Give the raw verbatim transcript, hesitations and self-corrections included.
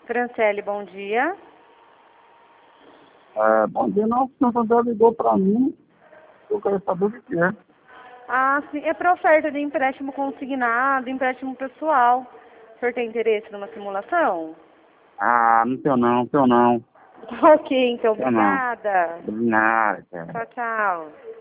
Franciele, bom dia. É, bom dia, não, o senhor Sandro ligou para mim, eu quero saber o que é. Ah, sim, é para oferta de empréstimo consignado, empréstimo pessoal. O senhor tem interesse numa simulação? Ah, não tenho não, não tenho não, Ok, então, tenho não. obrigada. Nada, cara. Tchau, tchau.